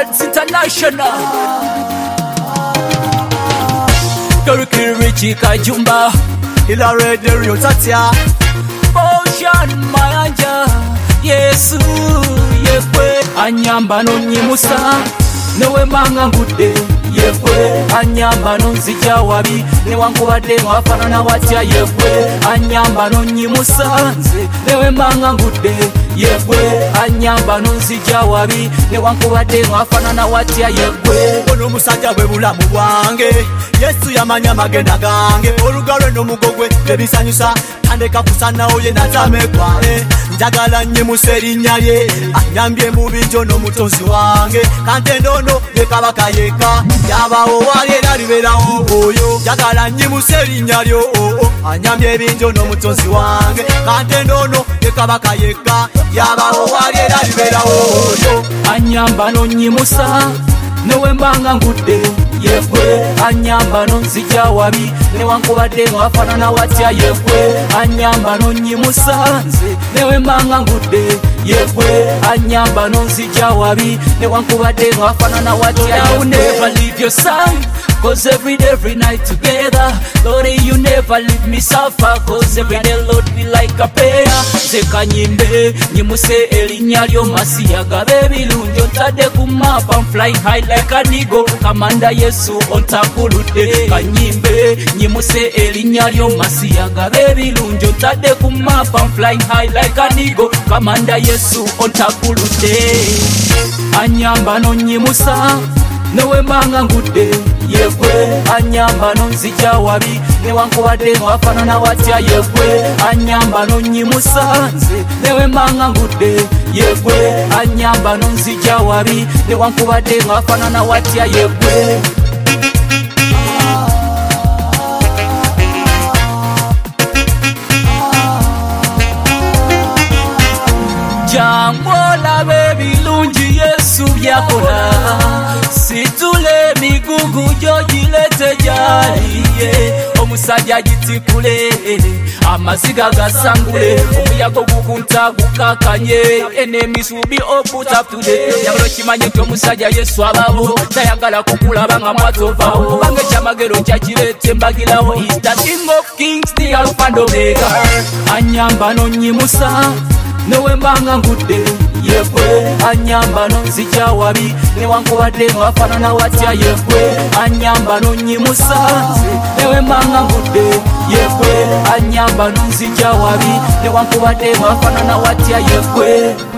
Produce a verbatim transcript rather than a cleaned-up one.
Reds International. Turkey Richie Kajumba ila radio tatia Ocean Mayanja Yesu yekwe anyamba no nyimusa newe manga ngude yekwe anyamba no nzija wabi ne wankubadde wafanana watya yekwe anyamba no nyimusa nze newe manga ngude yekwe anyamba no nzija wabi ne wankubadde wafanana watya yekwe ono musajja bwe bulamu bwange Yesu yamanya magenda gange olugalo n'omugogwe tebisanyusa tandeka kusana oye natamekwa eh njagala nnyimuse erinnya lye anyambye mu binjo n'omutonzi wange kante ndono ne kabaka yeka yabawo wali era liberawo oyo njagala nnyimuse erinnya lyo anyambye ebinjo n'omutonzi wange kante ndono ne kabaka yeka yabawo wali era liberawo oyo anyamba no nyimusa newe mbanga ngude yekwe anyamba no nzija wabi ne wankubadde wafanana watya yekwe anyamba no nyimusa nze newe mbanga ngude yekwe anyamba no nzija wabi ne wankubadde wafanana watya yekwe. Never leave your side, cause every day, every night together. Lord, you never leave me suffer, cause every day, Lord, we like a prayer. Zeka nyimbe, nyimuse erinnya lyo masiyaga bebilungi otadde ku map, I'm flying high like an eagle. Kamanda Yesu ontakuludde kanyimbe, nyimuse erinnya lyo masiyaga bebilungi otadde ku map, I'm flying high like an eagle. Kamanda Yesu ontakuludde anyamba no nyimusa newe mbanga ngude yekwe anyamba no nzija wabi ne wankubadde wafanana watya yekwe anyamba no nyimusa nze newe mbanga ngude yekwe anyamba no nzija wabi ne wankubadde wafanana watya yekwe. Jangola bebilungi Yesu byakola situle migugu jogilete jaliye omusajja gitikule amaziga gasangule omuyaga gukunta gukakanye enemies will be all put up today yabalo kimanye nti omusajja Yesu ababo tayagala kukulaba nga mwatovawo bange kyamagero kyakirete mbagirawo is the king of kings the alpha and omega anyamba no nyimusa newe mbanga ngude yekwe anyamba no nzija wabi ne wankubadde wafanana watya yekwe anyamba no nyimusa nze newe mbanga ngude yekwe anyamba no nzija wabi ne wankubadde wafanana watya yekwe.